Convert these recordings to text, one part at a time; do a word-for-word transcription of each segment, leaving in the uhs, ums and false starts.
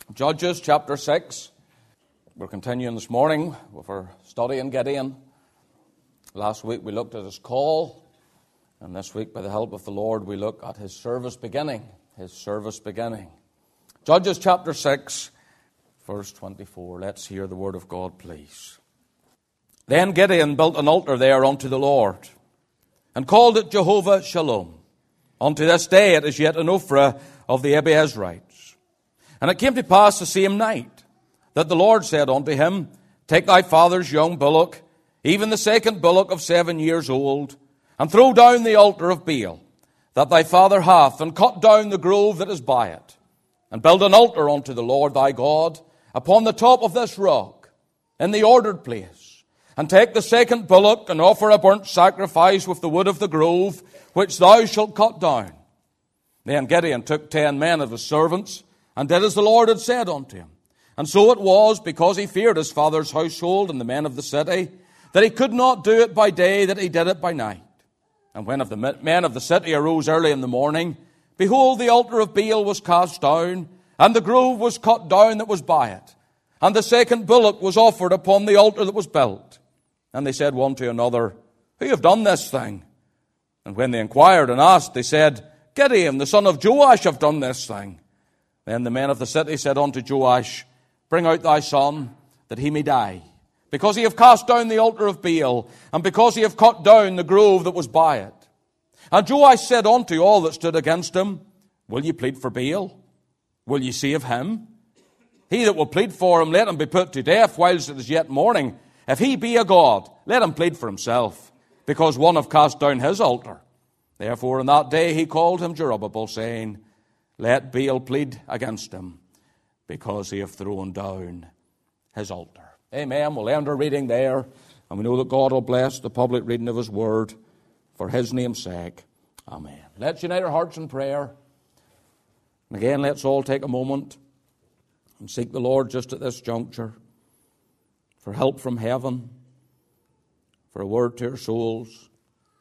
Judges chapter six. We're continuing this morning with our study in Gideon. Last week we looked at his call, and this week, by the help of the Lord, we look at his service beginning. His service beginning. Judges chapter six, verse twenty-four. Let's hear the word of God, please. Then Gideon built an altar there unto the Lord, and called it Jehovah Shalom. Unto this day it is yet an Ophrah of the Abiezrites. And it came to pass the same night that the Lord said unto him, Take thy father's young bullock, even the second bullock of seven years old, and throw down the altar of Baal that thy father hath, and cut down the grove that is by it, and build an altar unto the Lord thy God upon the top of this rock, in the ordered place. And take the second bullock, and offer a burnt sacrifice with the wood of the grove, which thou shalt cut down. Then Gideon took ten men of his servants, and did as the Lord had said unto him. And so it was, because he feared his father's household and the men of the city, that he could not do it by day, that he did it by night. And when of the men of the city arose early in the morning, behold, the altar of Baal was cast down, and the grove was cut down that was by it. And the second bullock was offered upon the altar that was built. And they said one to another, Who have done this thing? And when they inquired and asked, they said, Gideon, the son of Joash, have done this thing. Then the men of the city said unto Joash, Bring out thy son, that he may die, because he have cast down the altar of Baal, and because he have cut down the grove that was by it. And Joash said unto all that stood against him, Will ye plead for Baal? Will ye save him? He that will plead for him, let him be put to death whilst it is yet morning. If he be a god, let him plead for himself, because one have cast down his altar. Therefore in that day he called him Jerubbaal, saying, Let Baal plead against him, because he hath thrown down his altar. Amen. We'll end our reading there, and we know that God will bless the public reading of his word for his name's sake. Amen. Let's unite our hearts in prayer. And again, let's all take a moment and seek the Lord just at this juncture for help from heaven, for a word to our souls.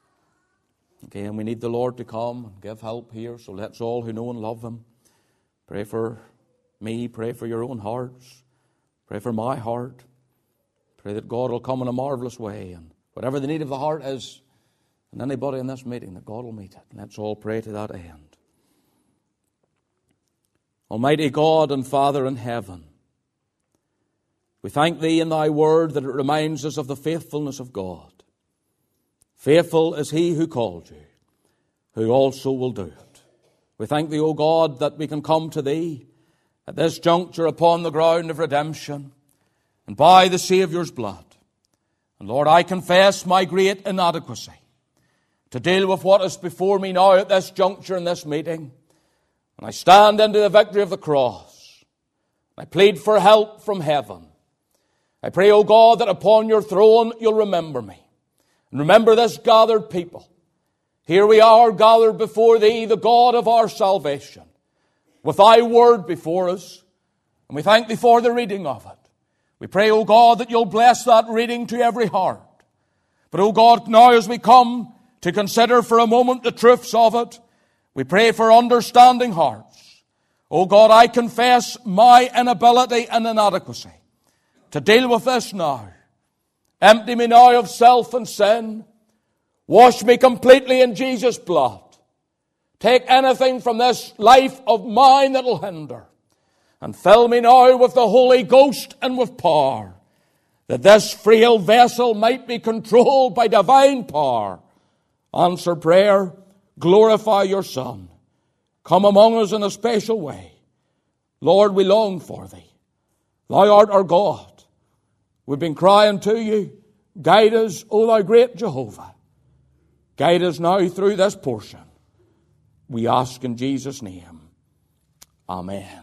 Again, we need the Lord to come and give help here, so let's all who know and love him pray for me, pray for your own hearts, pray for my heart. Pray that God will come in a marvelous way, and whatever the need of the heart is, and anybody in this meeting, that God will meet it. Let's all pray to that end. Almighty God and Father in heaven, we thank thee in thy word that it reminds us of the faithfulness of God. Faithful is he who called you, who also will do it. We thank thee, O God, that we can come to thee at this juncture upon the ground of redemption and by the Saviour's blood. And Lord, I confess my great inadequacy to deal with what is before me now at this juncture in this meeting. And I stand into the victory of the cross. I plead for help from heaven. I pray, O God, that upon your throne you'll remember me. And remember this gathered people. Here we are gathered before thee, the God of our salvation, with thy word before us. And we thank thee for the reading of it. We pray, O God, that you'll bless that reading to every heart. But, O God, now as we come to consider for a moment the truths of it, we pray for understanding hearts. O God, I confess my inability and inadequacy to deal with this now. Empty me now of self and sin. Wash me completely in Jesus' blood. Take anything from this life of mine that'll hinder. And fill me now with the Holy Ghost and with power, that this frail vessel might be controlled by divine power. Answer prayer. Glorify your Son. Come among us in a special way. Lord, we long for thee. Thou art our God. We've been crying to you. Guide us, O thou great Jehovah. Guide us now through this portion. We ask in Jesus' name. Amen.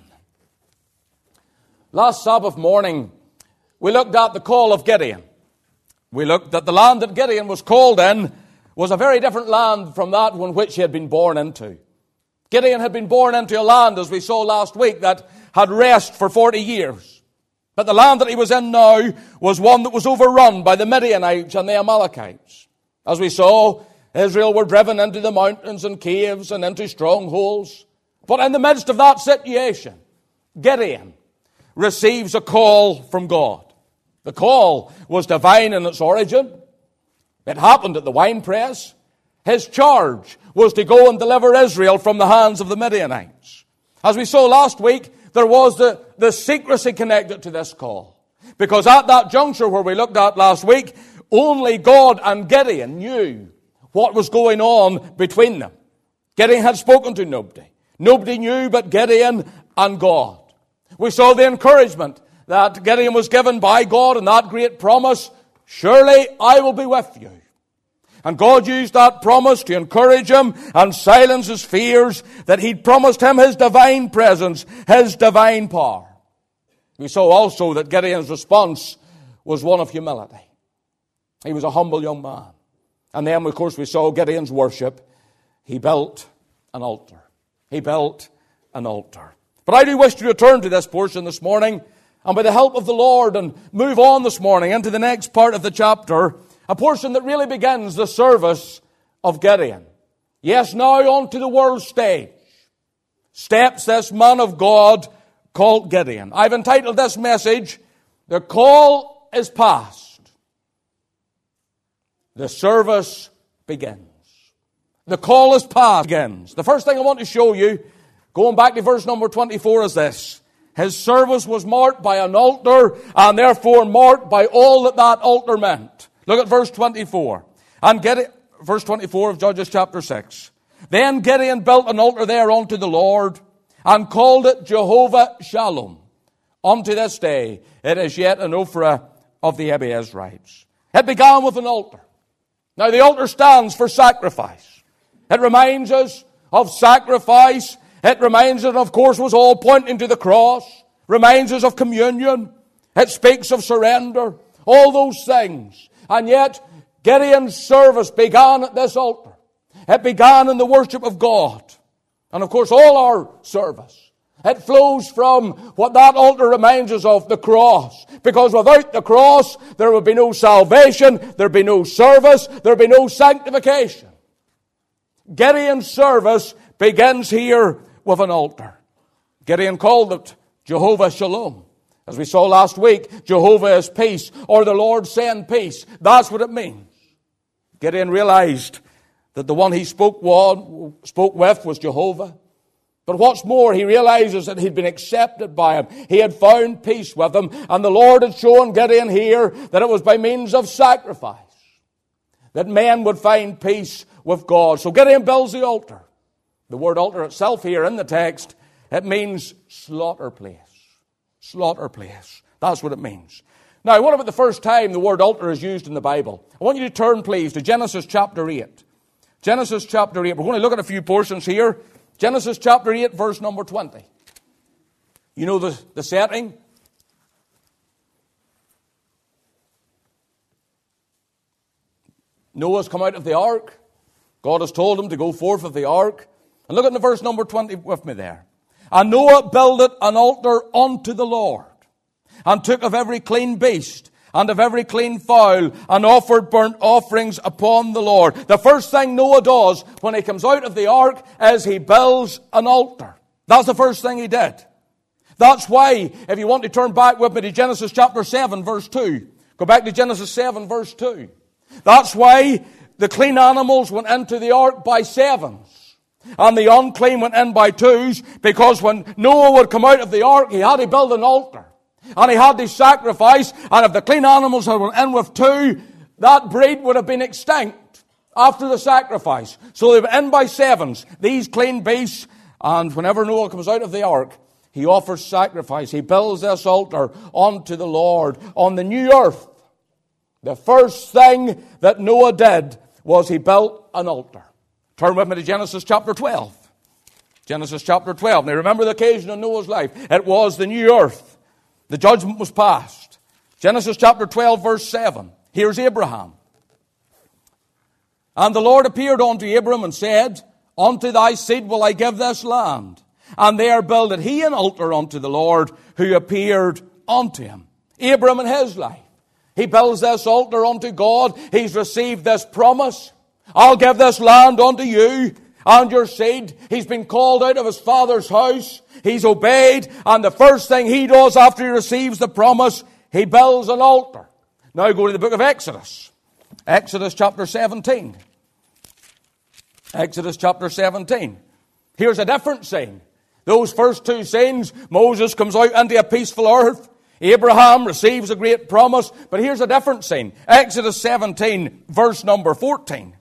Last Sabbath morning, we looked at the call of Gideon. We looked at the land that Gideon was called in was a very different land from that one which he had been born into. Gideon had been born into a land, as we saw last week, that had rest for forty years. But the land that he was in now was one that was overrun by the Midianites and the Amalekites. As we saw, Israel were driven into the mountains and caves and into strongholds. But in the midst of that situation, Gideon, receives a call from God. The call was divine in its origin. It happened at the winepress. His charge was to go and deliver Israel from the hands of the Midianites. As we saw last week, there was the, the secrecy connected to this call. Because at that juncture where we looked at last week, only God and Gideon knew what was going on between them. Gideon had spoken to nobody. Nobody knew but Gideon and God. We saw the encouragement that Gideon was given by God and that great promise, surely I will be with you. And God used that promise to encourage him and silence his fears that he'd promised him his divine presence, his divine power. We saw also that Gideon's response was one of humility. He was a humble young man. And then, of course, we saw Gideon's worship. He built an altar. He built an altar. But I do wish to return to this portion this morning, and by the help of the Lord, and move on this morning into the next part of the chapter, a portion that really begins the service of Gideon. Yes, now onto the world stage steps this man of God called Gideon. I've entitled this message, The Call is Past. The service begins. The call is past begins. The first thing I want to show you, going back to verse number twenty-four, is this. His service was marked by an altar, and therefore marked by all that that altar meant. Look at verse twenty-four. And Gideon, verse twenty-four of Judges chapter six. Then Gideon built an altar there unto the Lord, and called it Jehovah Shalom. Unto this day it is yet an Ophrah of the Abiezrites. It began with an altar. Now the altar stands for sacrifice. It reminds us of sacrifice. It reminds us, of course, was all pointing to the cross. Reminds us of communion. It speaks of surrender. All those things. And yet, Gideon's service began at this altar. It began in the worship of God. And of course, all our service, it flows from what that altar reminds us of, the cross. Because without the cross, there would be no salvation, there would be no service, there would be no sanctification. Gideon's service begins here with an altar. Gideon called it Jehovah Shalom. As we saw last week, Jehovah is peace, or the Lord send peace. That's what it means. Gideon realized that the one he spoke, with, spoke with was Jehovah. But what's more, he realizes that he'd been accepted by him. He had found peace with him. And the Lord had shown Gideon here that it was by means of sacrifice that men would find peace with God. So Gideon builds the altar. The word altar itself here in the text, it means slaughter place. Slaughter place. That's what it means. Now, what about the first time the word altar is used in the Bible? I want you to turn, please, to Genesis chapter eight. Genesis chapter eight. We're going to look at a few portions here. Genesis chapter eight, verse number twenty. You know the, the setting? Noah's come out of the ark. God has told him to go forth of the ark. And look at the verse number twenty with me there. And Noah builded an altar unto the Lord, and took of every clean beast, and of every clean fowl, and offered burnt offerings upon the Lord. The first thing Noah does when he comes out of the ark is he builds an altar. That's the first thing he did. That's why, if you want to turn back with me to Genesis chapter seven, verse two. Go back to Genesis seven, verse two. That's why the clean animals went into the ark by sevens, and the unclean went in by twos, because when Noah would come out of the ark, he had to build an altar. And he had to sacrifice, and if the clean animals had went in with two, that breed would have been extinct after the sacrifice. So they went in by sevens, these clean beasts, and whenever Noah comes out of the ark, he offers sacrifice. He builds this altar unto the Lord on the new earth. The first thing that Noah did was he built an altar. Turn with me to Genesis chapter twelve. Genesis chapter twelve. Now remember the occasion in Noah's life. It was the new earth. The judgment was passed. Genesis chapter twelve, verse seven. Here's Abraham. And the Lord appeared unto Abram and said, Unto thy seed will I give this land. And there builded he an altar unto the Lord, who appeared unto him. Abram in his life, he builds this altar unto God. He's received this promise. I'll give this land unto you. and your seed. He's been called out of his father's house. He's obeyed. And the first thing he does after he receives the promise, he builds an altar. Now go to the book of Exodus. Exodus chapter seventeen. Exodus chapter seventeen. Here's a different scene. Those first two scenes, Moses comes out into a peaceful earth. Abraham receives a great promise. But here's a different scene. Exodus seventeen, verse number fourteen.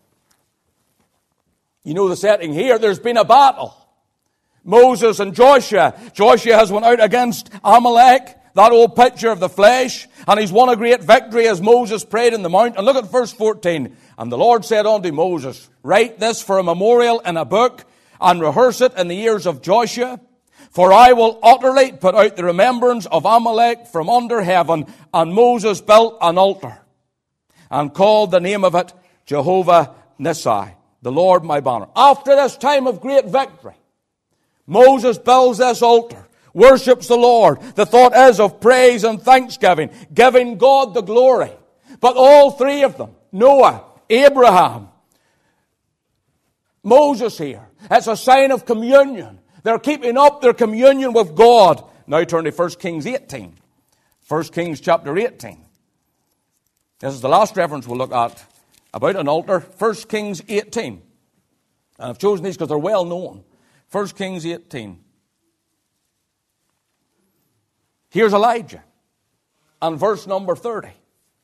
You know the setting here. There's been a battle. Moses and Joshua. Joshua has went out against Amalek, that old picture of the flesh, and he's won a great victory as Moses prayed in the mount. And look at verse fourteen. And the Lord said unto Moses, write this for a memorial in a book, and rehearse it in the ears of Joshua. For I will utterly put out the remembrance of Amalek from under heaven. And Moses built an altar, and called the name of it Jehovah Nissi, the Lord my banner. After this time of great victory, Moses builds this altar, worships the Lord. The thought is of praise and thanksgiving, giving God the glory. But all three of them, Noah, Abraham, Moses here, it's a sign of communion. They're keeping up their communion with God. Now turn to First Kings eighteen. First Kings chapter eighteen. This is the last reference we'll look at about an altar. First Kings eighteen. And I've chosen these because they're well known. First Kings eighteen. Here's Elijah. And verse number thirty.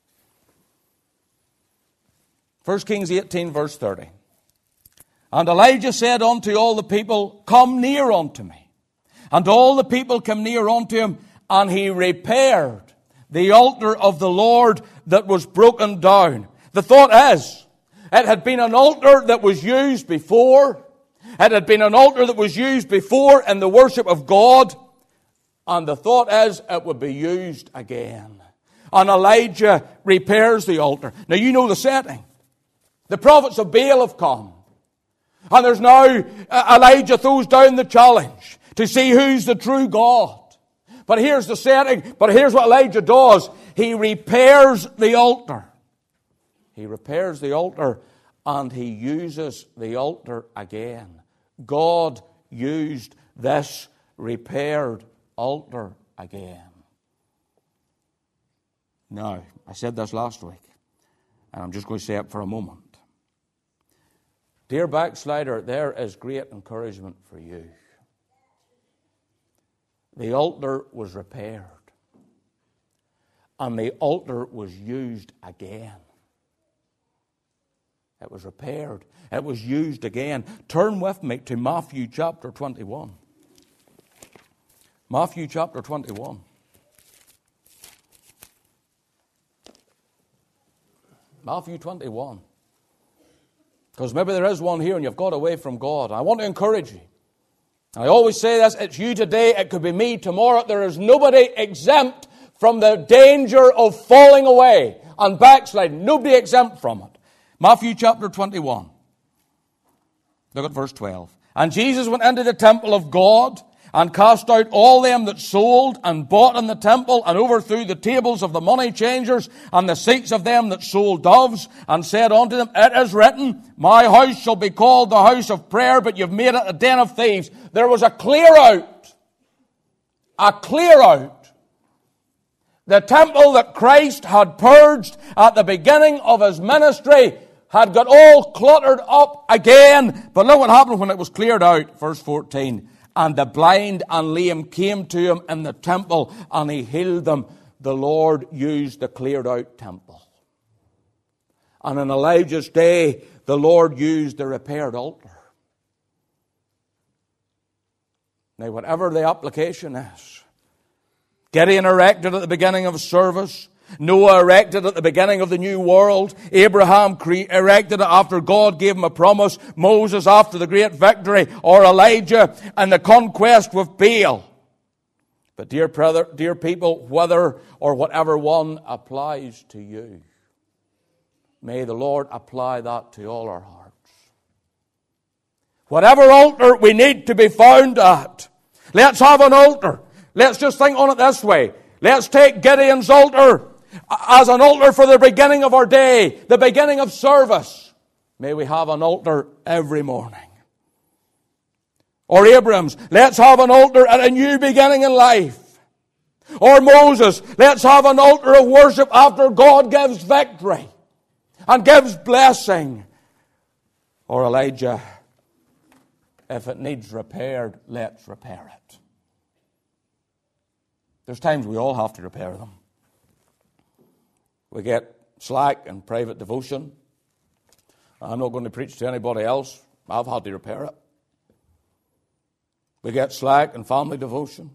First Kings eighteen, verse thirty. And Elijah said unto all the people, come near unto me. And all the people came near unto him, and he repaired the altar of the Lord that was broken down. The thought is, it had been an altar that was used before. It had been an altar that was used before in the worship of God. And the thought is, it would be used again. And Elijah repairs the altar. Now you know the setting. The prophets of Baal have come. And there's now, uh, Elijah throws down the challenge to see who's the true God. But here's the setting. But here's what Elijah does. He repairs the altar. He repairs the altar and he uses the altar again. God used this repaired altar again. Now, I said this last week, and I'm just going to say it for a moment. Dear backslider, there is great encouragement for you. The altar was repaired. And the altar was used again. It was repaired. It was used again. Turn with me to Matthew chapter twenty-one. Matthew chapter twenty-one. Matthew twenty-one. Because maybe there is one here and you've got away from God. I want to encourage you. I always say this, it's you today, it could be me tomorrow. There is nobody exempt from the danger of falling away and backsliding. Nobody exempt from it. Matthew chapter twenty-one. Look at verse twelve. And Jesus went into the temple of God and cast out all them that sold and bought in the temple, and overthrew the tables of the money changers and the seats of them that sold doves, and said unto them, it is written, my house shall be called the house of prayer, but you've made it a den of thieves. There was a clear out. A clear out. The temple that Christ had purged at the beginning of his ministry had got all cluttered up again. But look what happened when it was cleared out. Verse fourteen. And the blind and lame came to him in the temple, and he healed them. The Lord used the cleared out temple. And in Elijah's day, the Lord used the repaired altar. Now, whatever the application is, Gideon erected at the beginning of service. Noah erected at the beginning of the new world. Abraham cre- erected it after God gave him a promise. Moses after the great victory. Or Elijah and the conquest with Baal. But dear brother, dear people, whether or whatever one applies to you, may the Lord apply that to all our hearts. Whatever altar we need to be found at, let's have an altar. Let's just think on it this way. Let's take Gideon's altar as an altar for the beginning of our day, the beginning of service. May we have an altar every morning. Or Abraham's, let's have an altar at a new beginning in life. Or Moses, let's have an altar of worship after God gives victory and gives blessing. Or Elijah, if it needs repaired, let's repair it. There's times we all have to repair them. We get slack in private devotion. I'm not going to preach to anybody else. I've had to repair it. We get slack in family devotion.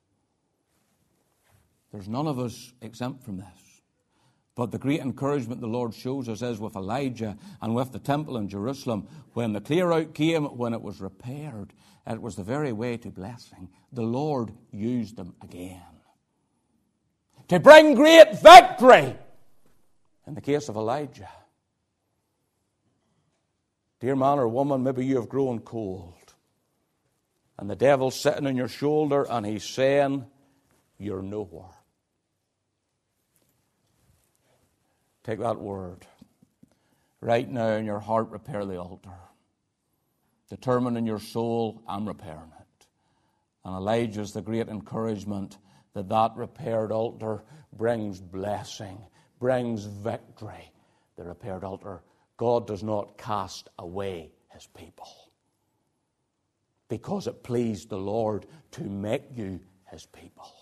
There's none of us exempt from this. But the great encouragement the Lord shows us is with Elijah and with the temple in Jerusalem. When the clear out came, when it was repaired, it was the very way to blessing. The Lord used them again to bring great victory. In the case of Elijah, dear man or woman, maybe you have grown cold. And the devil's sitting on your shoulder and he's saying, you're nowhere. Take that word. Right now in your heart, repair the altar. Determine in your soul, I'm repairing it. And Elijah's the great encouragement that that repaired altar brings blessing, brings victory. The repaired altar. God does not cast away his people, because it pleased the Lord to make you his people.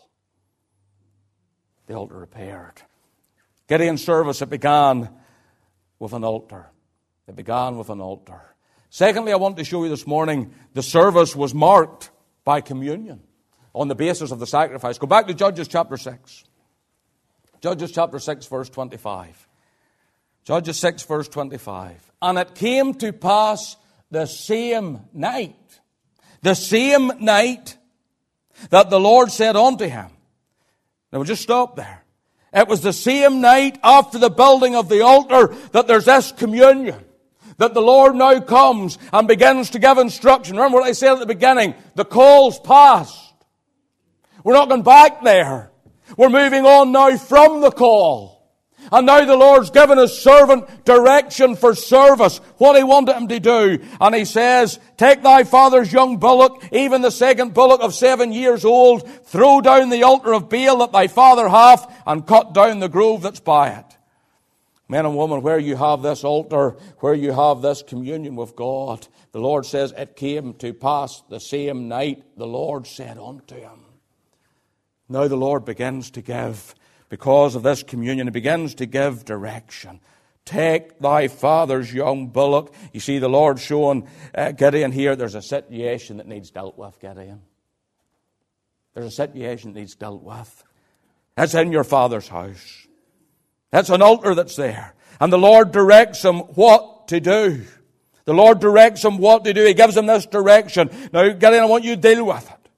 The altar repaired. Gideon's service, it began with an altar. It began with an altar. Secondly, I want to show you this morning, the service was marked by communion on the basis of the sacrifice. Go back to Judges chapter six. Judges chapter six, verse twenty-five. Judges six, verse twenty-five. And it came to pass the same night, the same night that the Lord said unto him. Now we'll just stop there. It was the same night after the building of the altar that there's this communion. That the Lord now comes and begins to give instruction. Remember what I said at the beginning? The call's past. We're not going back there. We're moving on now from the call. And now the Lord's given his servant direction for service, what he wanted him to do. And he says, take thy father's young bullock, even the second bullock of seven years old, throw down the altar of Baal that thy father hath, and cut down the grove that's by it. Men and women, where you have this altar, where you have this communion with God, the Lord says, it came to pass the same night the Lord said unto him. Now the Lord begins to give. Because of this communion, he begins to give direction. Take thy father's young bullock. You see the Lord showing uh, Gideon here, there's a situation that needs dealt with, Gideon. There's a situation that needs dealt with. That's in your father's house. That's an altar that's there. And the Lord directs him what to do. The Lord directs him what to do. He gives him this direction. Now, Gideon, I want you to deal with it.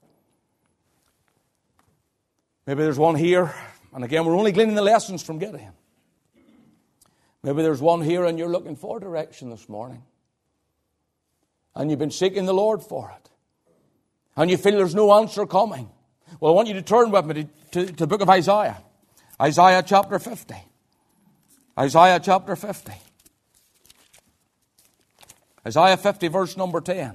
Maybe there's one here. And again, we're only gleaning the lessons from Gideon. Maybe there's one here and you're looking for direction this morning. And you've been seeking the Lord for it. And you feel there's no answer coming. Well, I want you to turn with me to, to, to the book of Isaiah. Isaiah chapter fifty. Isaiah chapter fifty. Isaiah fifty, verse number ten.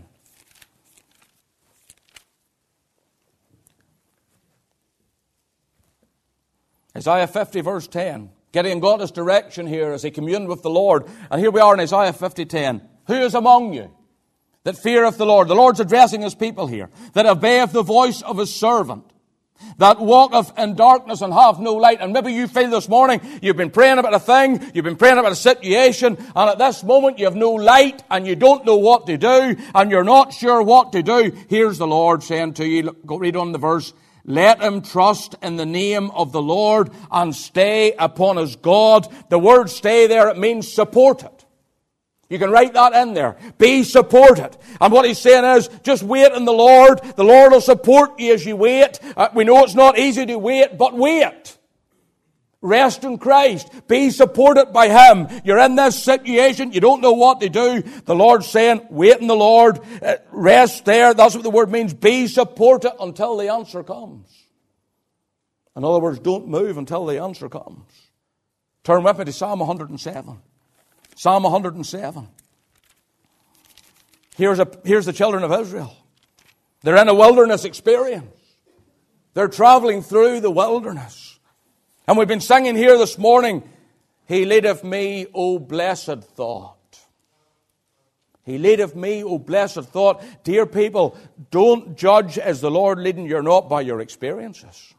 Isaiah fifty, verse ten. Gideon got his direction here as he communed with the Lord. And here we are in Isaiah fifty, ten. Who is among you that feareth the Lord? The Lord's addressing his people here. That obeyeth the voice of his servant. That walketh in darkness and hath no light. And maybe you feel this morning, you've been praying about a thing, you've been praying about a situation, and at this moment you have no light, and you don't know what to do, and you're not sure what to do. Here's the Lord saying to you, look, go read on the verse, let him trust in the name of the Lord and stay upon his God. The word stay there, it means support it. You can write that in there. Be supported. And what he's saying is, just wait in the Lord. The Lord will support you as you wait. Uh, we know it's not easy to wait, but wait. Rest in Christ. Be supported by him. You're in this situation. You don't know what to do. The Lord's saying, wait in the Lord. Uh, rest there. That's what the word means. Be supported until the answer comes. In other words, don't move until the answer comes. Turn with me to Psalm one hundred seven. Psalm one hundred seven. Here's, a, here's the children of Israel. They're in a wilderness experience. They're traveling through the wilderness. And we've been singing here this morning, He leadeth me, O blessed thought. He leadeth me, O blessed thought. Dear people, don't judge as the Lord leading you or not by your experiences.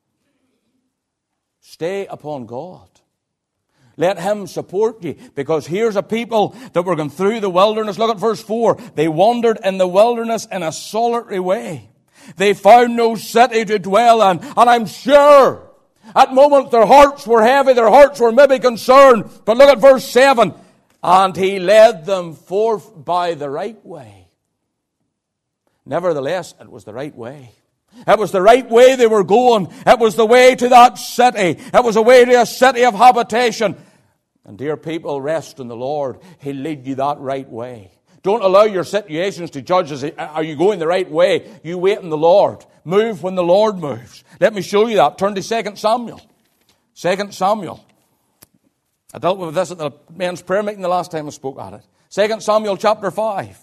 Stay upon God. Let Him support you. Because here's a people that were going through the wilderness. Look at verse four. They wandered in the wilderness in a solitary way. They found no city to dwell in. And I'm sure at moments their hearts were heavy. Their hearts were maybe concerned. But look at verse seven. And He led them forth by the right way. Nevertheless, it was the right way. It was the right way they were going. It was the way to that city. It was a way to a city of habitation. And dear people, rest in the Lord. He'll lead you that right way. Don't allow your situations to judge as, are you going the right way? You wait in the Lord. Move when the Lord moves. Let me show you that. Turn to Second Samuel. Second Samuel. I dealt with this at the men's prayer meeting the last time I spoke at it. Second Samuel chapter five.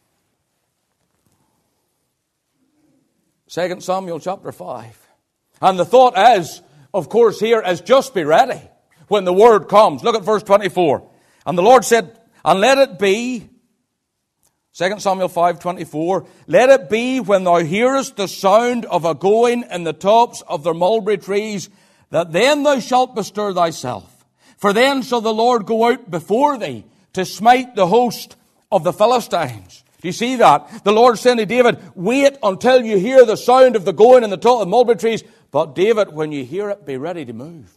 Second Samuel chapter five. And the thought is, of course, here is just be ready when the word comes. Look at verse twenty-four. And the Lord said, and let it be, Second Samuel five twenty-four, let it be when thou hearest the sound of a going in the tops of the mulberry trees, that then thou shalt bestir thyself. For then shall the Lord go out before thee to smite the host of the Philistines. Do you see that? The Lord said to David, wait until you hear the sound of the going in the top of the mulberry trees. But David, when you hear it, be ready to move.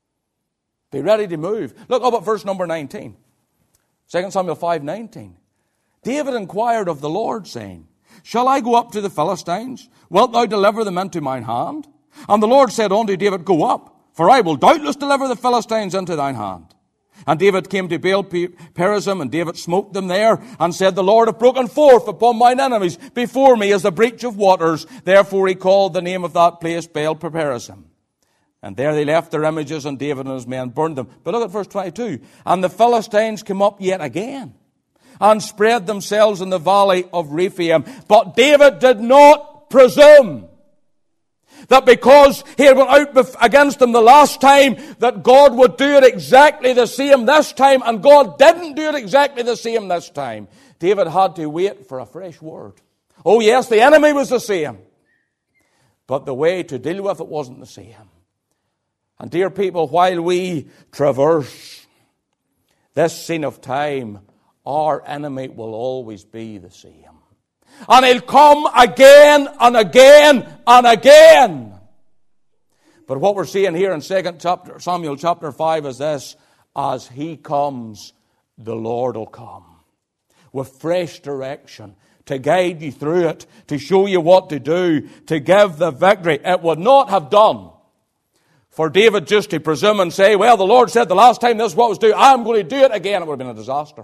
Be ready to move. Look up at verse number nineteen. Second Samuel five nineteen. David inquired of the Lord, saying, shall I go up to the Philistines? Wilt thou deliver them into mine hand? And the Lord said unto David, go up, for I will doubtless deliver the Philistines into thine hand. And David came to Baal Perazim, and David smote them there, and said, the Lord hath broken forth upon mine enemies before me as the breach of waters. Therefore he called the name of that place Baal Perazim. And there they left their images, and David and his men burned them. But look at verse twenty-two. And the Philistines came up yet again, and spread themselves in the valley of Rephaim. But David did not presume that because he had gone out against them the last time, that God would do it exactly the same this time. And God didn't do it exactly the same this time. David had to wait for a fresh word. Oh yes, the enemy was the same, but the way to deal with it wasn't the same. And dear people, while we traverse this scene of time, our enemy will always be the same. And he'll come again and again and again. But what we're seeing here in Second Samuel chapter five is this. As he comes, the Lord will come with fresh direction to guide you through it, to show you what to do, to give the victory. It would not have done for David just to presume and say, well, the Lord said the last time this is what was due, I'm going to do it again. It would have been a disaster.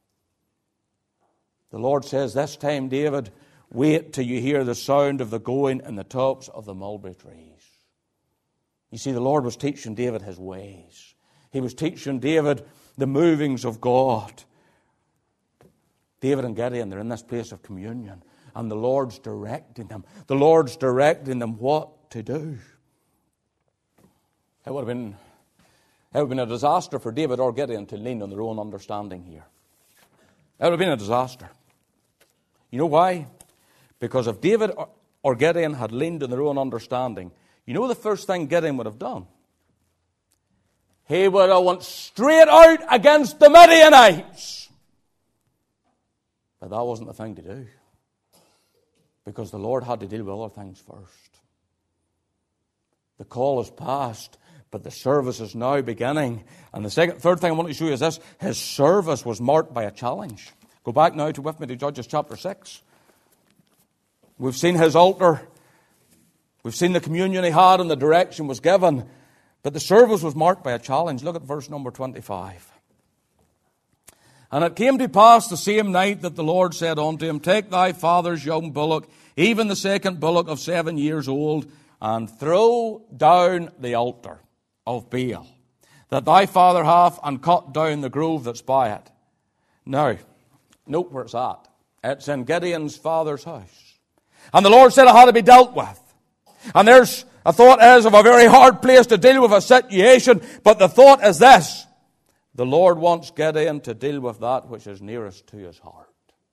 The Lord says, this time, David, wait till you hear the sound of the going in the tops of the mulberry trees. You see, the Lord was teaching David his ways. He was teaching David the movings of God. David and Gideon, they're in this place of communion, and the Lord's directing them. The Lord's directing them what to do. It would have been, it would have been a disaster for David or Gideon to lean on their own understanding here. It would have been a disaster. You know why? Because if David or Gideon had leaned on their own understanding, you know the first thing Gideon would have done? He would have went straight out against the Midianites. But that wasn't the thing to do. Because the Lord had to deal with other things first. The call is past, but the service is now beginning. And the second, third thing I want to show you is this. His service was marked by a challenge. Go back now to with me to Judges chapter six. We've seen his altar. We've seen the communion he had and the direction was given. But the service was marked by a challenge. Look at verse number twenty-five. And it came to pass the same night that the Lord said unto him, take thy father's young bullock, even the second bullock of seven years old, and throw down the altar of Baal, that thy father hath, and cut down the grove that's by it. Now, note where it's at. It's in Gideon's father's house. And the Lord said it had to be dealt with. And there's a thought is of a very hard place to deal with a situation, but the thought is this. The Lord wants Gideon to deal with that which is nearest to his heart.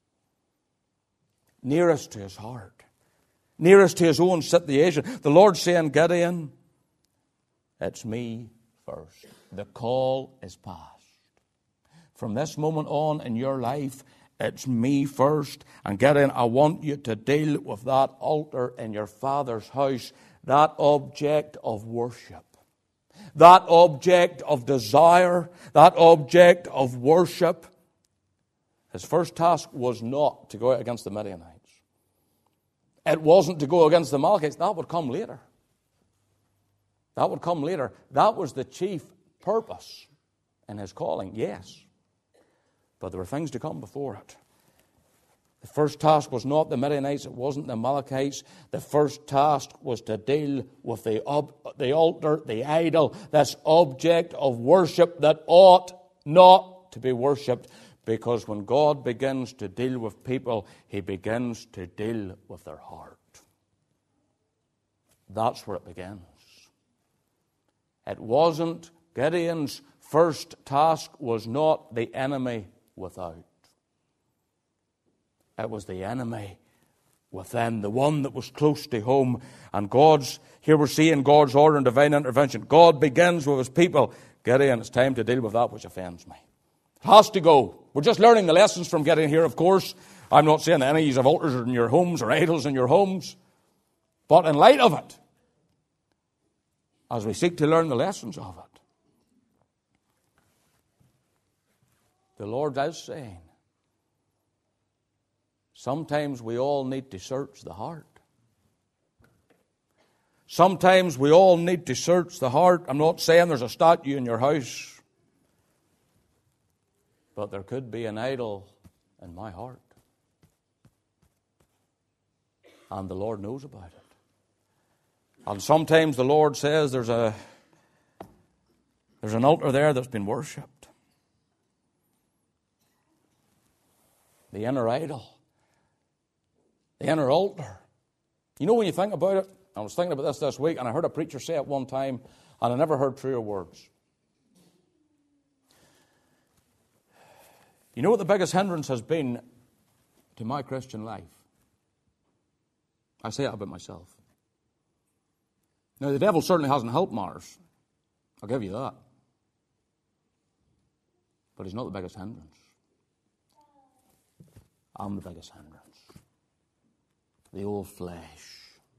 Nearest to his heart. Nearest to his own situation. The Lord's saying, Gideon, it's me first. The call is past. From this moment on in your life, it's me first. And Gideon, I want you to deal with that altar in your father's house, that object of worship, that object of desire, that object of worship. His first task was not to go out against the Midianites. It wasn't to go against the Amalekites. That would come later. That would come later. That was the chief purpose in his calling, yes. But there were things to come before it. The first task was not the Midianites. It wasn't the Amalekites. The first task was to deal with the, ob- the altar, the idol, this object of worship that ought not to be worshipped. Because when God begins to deal with people, He begins to deal with their heart. That's where it begins. It wasn't, Gideon's first task was not the enemy without. It was the enemy within, the one that was close to home. And God's, here we're seeing God's order and divine intervention. God begins with His people. Gideon, it's time to deal with that which offends me. It has to go. We're just learning the lessons from Gideon here, of course. I'm not saying that any of altars in your homes or idols in your homes. But in light of it, as we seek to learn the lessons of it, the Lord is saying, sometimes we all need to search the heart. Sometimes we all need to search the heart. I'm not saying there's a statue in your house, but there could be an idol in my heart. And the Lord knows about it. And sometimes the Lord says there's a there's an altar there that's been worshipped. The inner idol. The inner altar. You know, when you think about it, I was thinking about this this week, and I heard a preacher say it one time, and I never heard truer words. You know what the biggest hindrance has been to my Christian life? I say it about myself. Now, the devil certainly hasn't helped matters. I'll give you that. But he's not the biggest hindrance. I'm the biggest hindrance. The old flesh.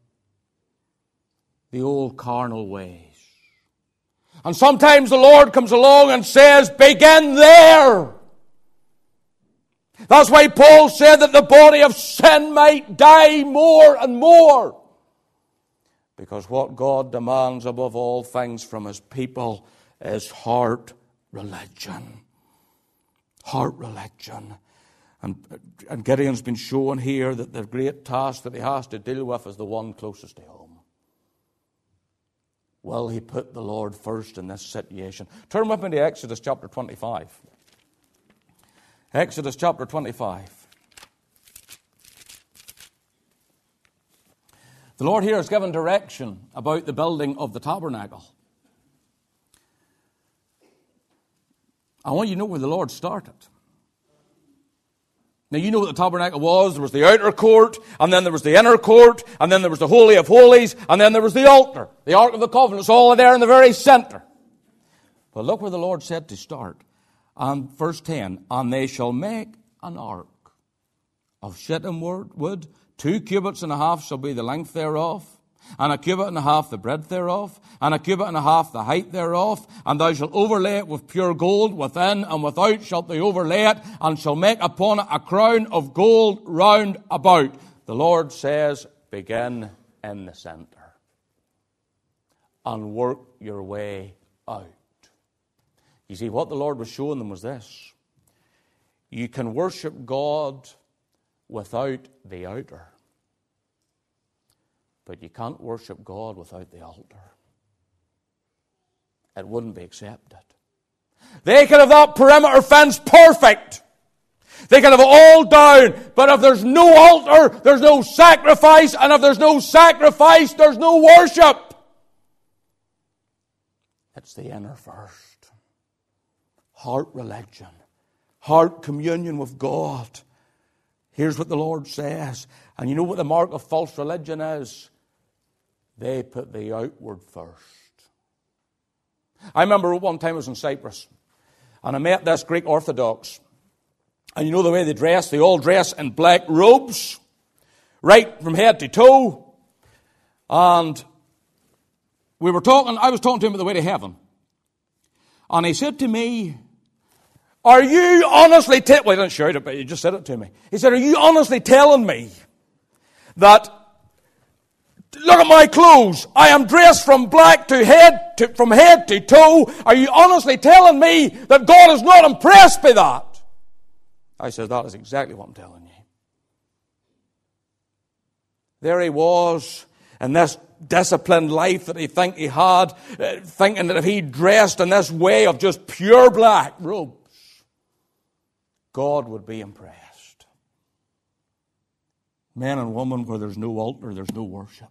The old carnal ways. And sometimes the Lord comes along and says, begin there. That's why Paul said that the body of sin might die more and more. Because what God demands above all things from His people is heart religion. Heart religion. And, and Gideon's been shown here that the great task that he has to deal with is the one closest to home. Will he put the Lord first in this situation? Turn with me to Exodus chapter twenty-five. Exodus chapter twenty-five. The Lord here has given direction about the building of the tabernacle. I want you to know where the Lord started. Now, you know what the tabernacle was. There was the outer court, and then there was the inner court, and then there was the Holy of Holies, and then there was the altar, the Ark of the Covenant. It's all there in the very center. But look where the Lord said to start. And verse ten, and they shall make an ark of shittim wood, two cubits and a half shall be the length thereof, and a cubit and a half the breadth thereof, and a cubit and a half the height thereof, and thou shalt overlay it with pure gold, within and without shalt thou overlay it, and shall make upon it a crown of gold round about. The Lord says, begin in the center, and work your way out. You see, what the Lord was showing them was this. You can worship God without the outer, but you can't worship God without the altar. It wouldn't be accepted. They could have that perimeter fence perfect. They can have it all down, but if there's no altar, there's no sacrifice, and if there's no sacrifice, there's no worship. It's the inner first. Heart religion. Heart communion with God. Here's what the Lord says. And you know what the mark of false religion is? They put the outward first. I remember one time I was in Cyprus, and I met this Greek Orthodox. And you know the way they dress? They all dress in black robes, right from head to toe. And we were talking, I was talking to him about the way to heaven. And he said to me, are you honestly, te-? well, he didn't shout it, but he just said it to me. He said, are you honestly telling me that, look at my clothes, I am dressed from black to head, to, from head to toe. Are you honestly telling me that God is not impressed by that? I said, that is exactly what I'm telling you. There he was in this disciplined life that he think he had, uh, thinking that if he dressed in this way of just pure black robes, God would be impressed. Men and women, where there's no altar, there's no worship.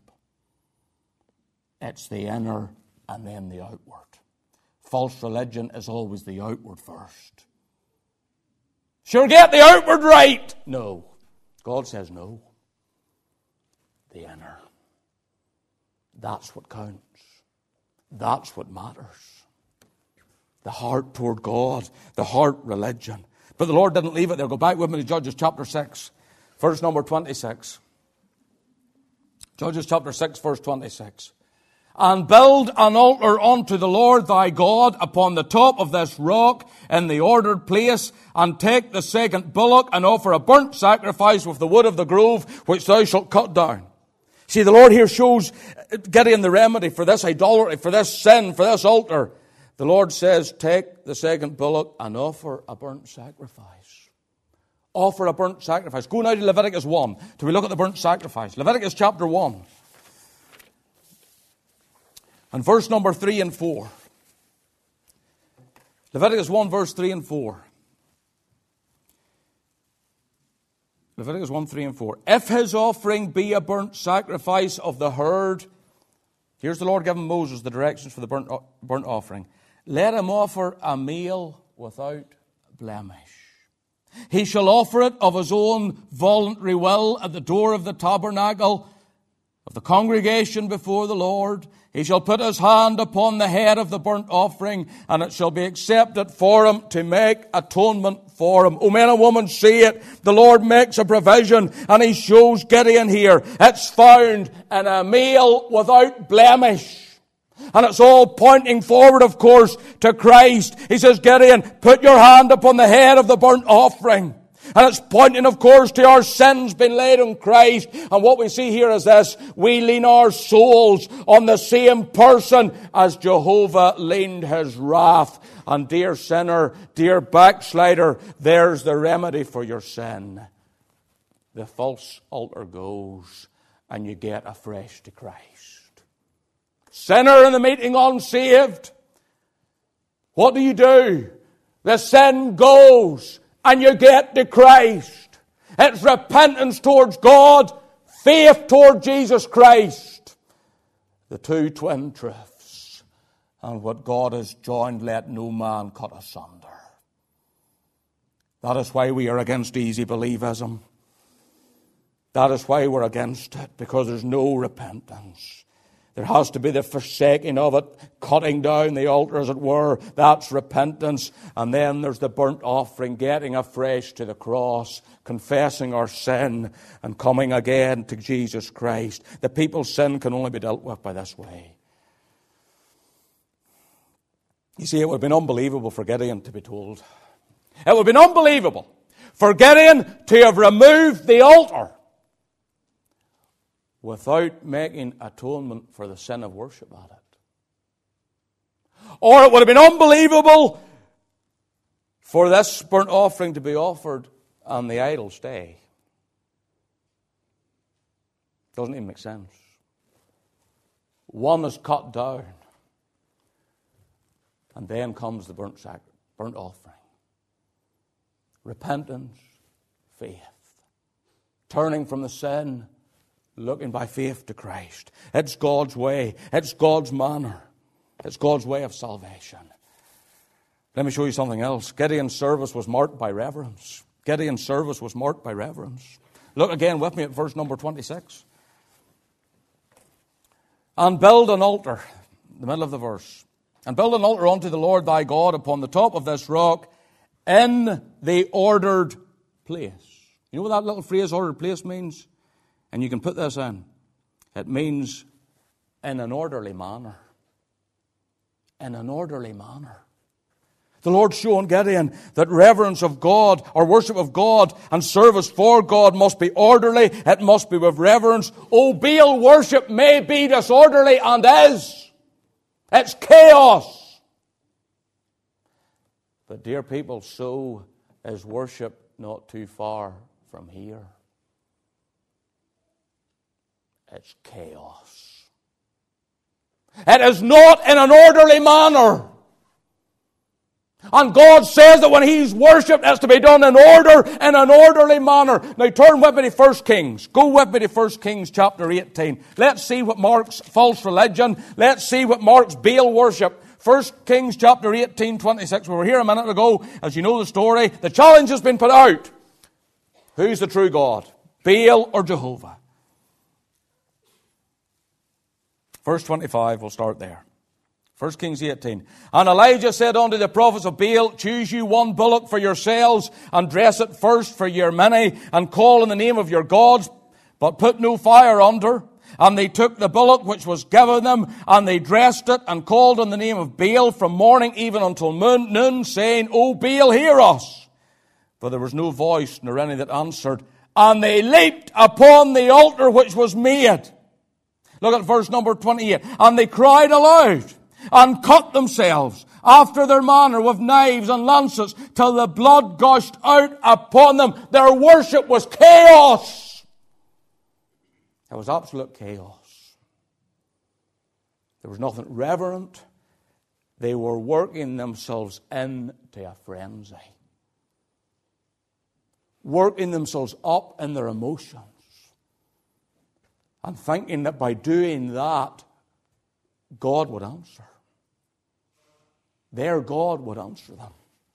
It's the inner and then the outward. False religion is always the outward first. Sure, get the outward right. No. God says no. The inner. That's what counts. That's what matters. The heart toward God. The heart religion. But the Lord didn't leave it there. Go back with me to Judges chapter six. Verse number twenty-six. Judges chapter six, verse twenty-six. And build an altar unto the Lord thy God upon the top of this rock in the ordered place, and take the second bullock and offer a burnt sacrifice with the wood of the grove which thou shalt cut down. See, the Lord here shows Gideon the remedy for this idolatry, for this sin, for this altar. The Lord says, take the second bullock and offer a burnt sacrifice. Offer a burnt sacrifice. Go now to Leviticus one till we look at the burnt sacrifice. Leviticus chapter one. And verse number three and four. Leviticus one, verse three and four. Leviticus one, three and four. If his offering be a burnt sacrifice of the herd, here's the Lord giving Moses the directions for the burnt, burnt offering. Let him offer a meal without blemish. He shall offer it of his own voluntary will at the door of the tabernacle of the congregation before the Lord. He shall put his hand upon the head of the burnt offering, and it shall be accepted for him to make atonement for him. O men and women, see it. The Lord makes a provision, and he shows Gideon here. It's found in a meal without blemish. And it's all pointing forward, of course, to Christ. He says, Gideon, put your hand upon the head of the burnt offering. And it's pointing, of course, to our sins being laid on Christ. And what we see here is this. We lean our souls on the same person as Jehovah leaned his wrath. And dear sinner, dear backslider, there's the remedy for your sin. The false altar goes, and you get afresh to Christ. Sinner in the meeting unsaved, what do you do? The sin goes, and you get to Christ. It's repentance towards God, faith toward Jesus Christ. The two twin truths. And what God has joined, let no man cut asunder. That is why we are against easy believism. That is why we're against it, because there's no repentance. There has to be the forsaking of it, cutting down the altar, as it were. That's repentance. And then there's the burnt offering, getting afresh to the cross, confessing our sin, and coming again to Jesus Christ. The people's sin can only be dealt with by this way. You see, it would have been unbelievable for Gideon to be told. It would have been unbelievable for Gideon to have removed the altar without making atonement for the sin of worship at it. Or it would have been unbelievable for this burnt offering to be offered on the idol's day. Doesn't even make sense. One is cut down, and then comes the burnt sacrifice, burnt offering. Repentance, faith. Turning from the sin, looking by faith to Christ. It's God's way. It's God's manner. It's God's way of salvation. Let me show you something else. Gideon's service was marked by reverence. Gideon's service was marked by reverence. Look again with me at verse number twenty-six. And build an altar, the middle of the verse. And build an altar unto the Lord thy God upon the top of this rock in the ordered place. You know what that little phrase, ordered place, means? And you can put this in. It means in an orderly manner. In an orderly manner. The Lord showing Gideon that reverence of God, or worship of God, and service for God must be orderly. It must be with reverence. Oh, Baal worship may be disorderly, and is. It's chaos. But dear people, so is worship not too far from here. It's chaos. It is not in an orderly manner. And God says that when He's worshipped, it's to be done in order, in an orderly manner. Now turn with me to First Kings. Go with me to First Kings chapter eighteen. Let's see what marks false religion. Let's see what marks Baal worship. First Kings chapter eighteen, twenty-six. We were here a minute ago. As you know the story, the challenge has been put out. Who's the true God? Baal or Jehovah? Verse twenty-five, we'll start there. First Kings eighteen. And Elijah said unto the prophets of Baal, choose you one bullock for yourselves, and dress it first for your many, and call in the name of your gods, but put no fire under. And they took the bullock which was given them, and they dressed it, and called on the name of Baal from morning even until noon, saying, O Baal, hear us. For there was no voice, nor any that answered. And they leaped upon the altar which was made. Look at verse number twenty-eight. And they cried aloud, and cut themselves after their manner with knives and lances, till the blood gushed out upon them. Their worship was chaos. It was absolute chaos. There was nothing reverent. They were working themselves into a frenzy. Working themselves up in their emotions. And thinking that by doing that, God would answer. Their God would answer them.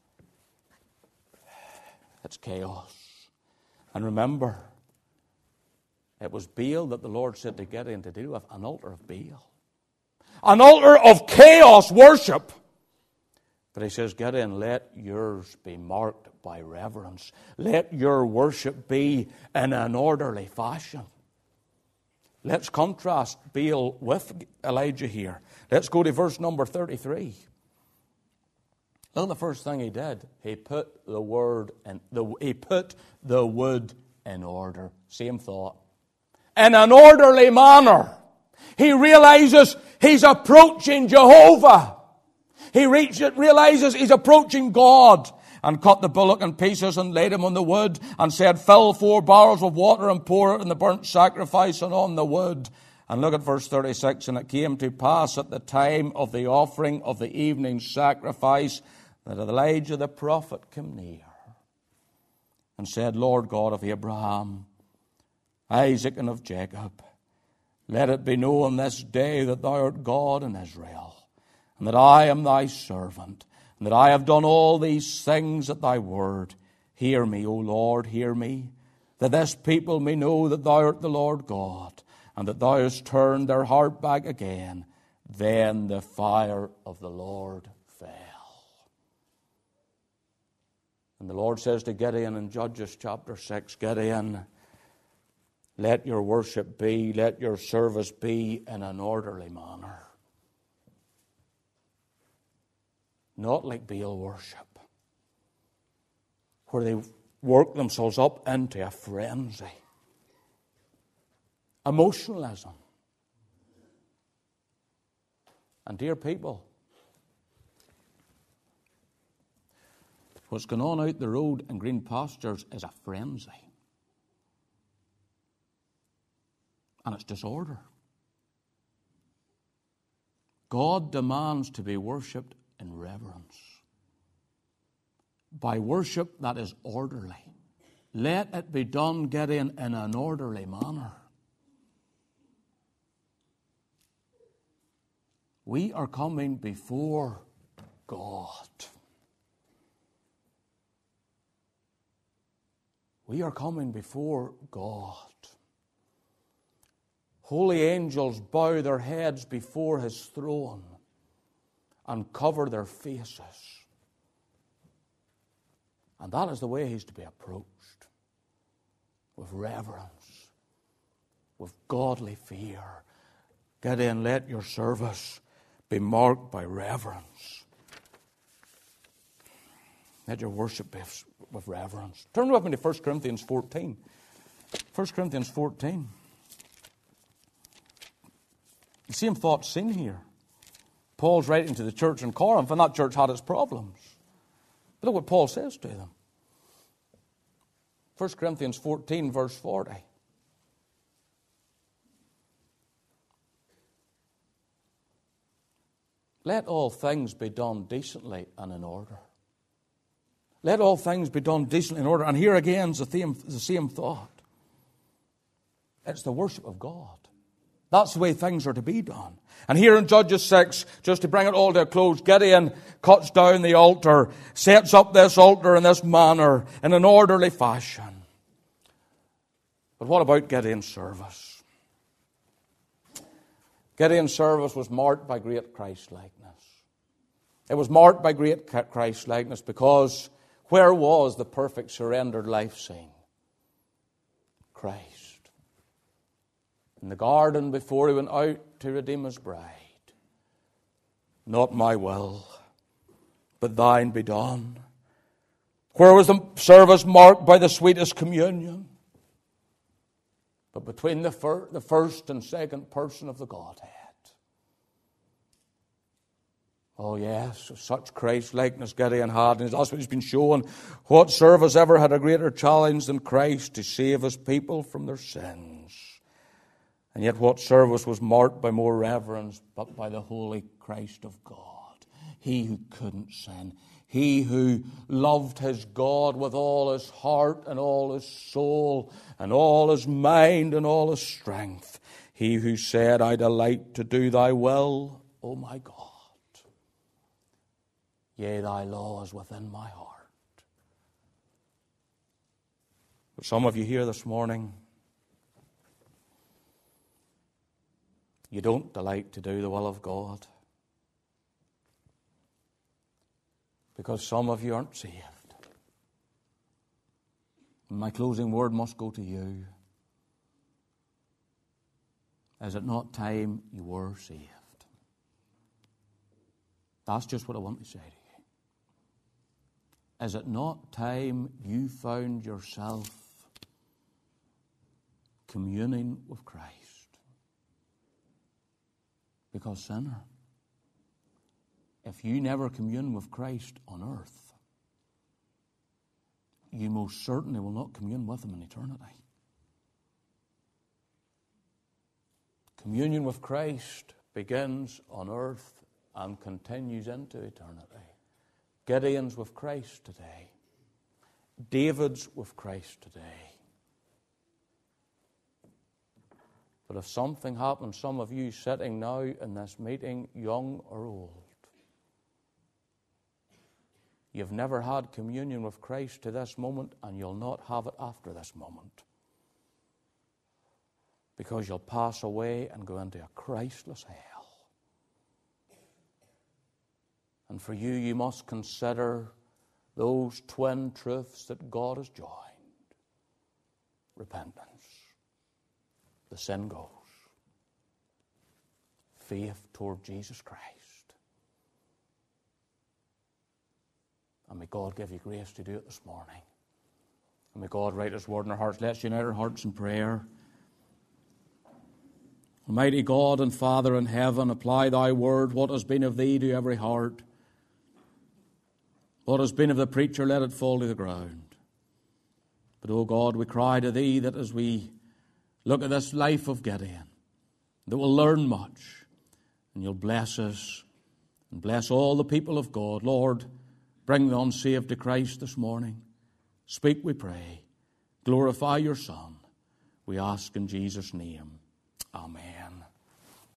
It's chaos. And remember, it was Baal that the Lord said to Gideon to deal with, an altar of Baal. An altar of chaos worship. But he says, Gideon, let yours be marked by reverence. Let your worship be in an orderly fashion. Let's contrast Baal with Elijah here. Let's go to verse number thirty-three. Look at the first thing he did. He put the word in the he put the wood in order. Same thought. In an orderly manner. He realizes he's approaching Jehovah. He realizes he's approaching God. And cut the bullock in pieces and laid him on the wood, and said, fill four barrels with water and pour it in the burnt sacrifice and on the wood. And look at verse thirty-six. And it came to pass at the time of the offering of the evening sacrifice that Elijah the prophet came near and said, Lord God of Abraham, Isaac, and of Jacob, let it be known this day that thou art God in Israel, and that I am thy servant, and that I have done all these things at thy word. Hear me, O Lord, hear me, that this people may know that thou art the Lord God, and that thou hast turned their heart back again. Then the fire of the Lord fell. And the Lord says to Gideon in Judges chapter six, Gideon, let your worship be, let your service be in an orderly manner. Not like Baal worship, where they work themselves up into a frenzy. Emotionalism. And dear people, what's going on out the road in Green Pastures is a frenzy. And it's disorder. God demands to be worshipped in reverence. By worship that is orderly. let it be done, Gideon, in an orderly manner. We are coming before God. We are coming before God. Holy angels bow their heads before His throne and cover their faces. And that is the way He's to be approached. With reverence, with godly fear. Gideon, let your service be marked by reverence. Let your worship be with reverence. Turn with me to First Corinthians fourteen. First Corinthians fourteen. The same thought seen here. Paul's writing to the church in Corinth, and that church had its problems. But look what Paul says to them. First Corinthians fourteen, verse forty. Let all things be done decently and in order. Let all things be done decently in order. And here again is the, theme, the same thought. It's the worship of God. That's the way things are to be done. And here in Judges six, just to bring it all to a close, Gideon cuts down the altar, sets up this altar in this manner, in an orderly fashion. But what about Gideon's service? Gideon's service was marked by great Christ-likeness. It was marked by great Christ-likeness because where was the perfect surrendered life scene? Christ. In the garden before He went out to redeem His bride. Not my will, but thine be done. Where was the service marked by the sweetest communion? But between the, fir- the first and second person of the Godhead. Oh yes, such Christ-likeness Gideon had, and that's what he's been shown. What service ever had a greater challenge than Christ to save His people from their sins? And yet what service was marked by more reverence but by the holy Christ of God? He who couldn't sin. He who loved his God with all his heart and all his soul and all his mind and all his strength. He who said, I delight to do thy will, O my God. Yea, thy law is within my heart. But some of you here this morning, you don't delight to do the will of God. Because some of you aren't saved. My closing word must go to you. Is it not time you were saved? That's just what I want to say to you. Is it not time you found yourself communing with Christ? Because, sinner, if you never commune with Christ on earth, you most certainly will not commune with Him in eternity. Communion with Christ begins on earth and continues into eternity. Gideon's with Christ today. David's with Christ today. But if something happens, some of you sitting now in this meeting, young or old, you've never had communion with Christ to this moment, and you'll not have it after this moment. Because you'll pass away and go into a Christless hell. And for you, you must consider those twin truths that God has joined. Repentance. The sin goes. Faith toward Jesus Christ. And may God give you grace to do it this morning. And may God write His word in our hearts. Let's unite our hearts in prayer. Almighty God and Father in heaven, apply Thy word. What has been of Thee to every heart. What has been of the preacher, let it fall to the ground. But, O God, we cry to Thee that as we look at this life of Gideon, that we'll learn much, and You'll bless us, and bless all the people of God. Lord, bring the unsaved to Christ this morning. Speak, we pray. Glorify your Son. We ask in Jesus' name. Amen.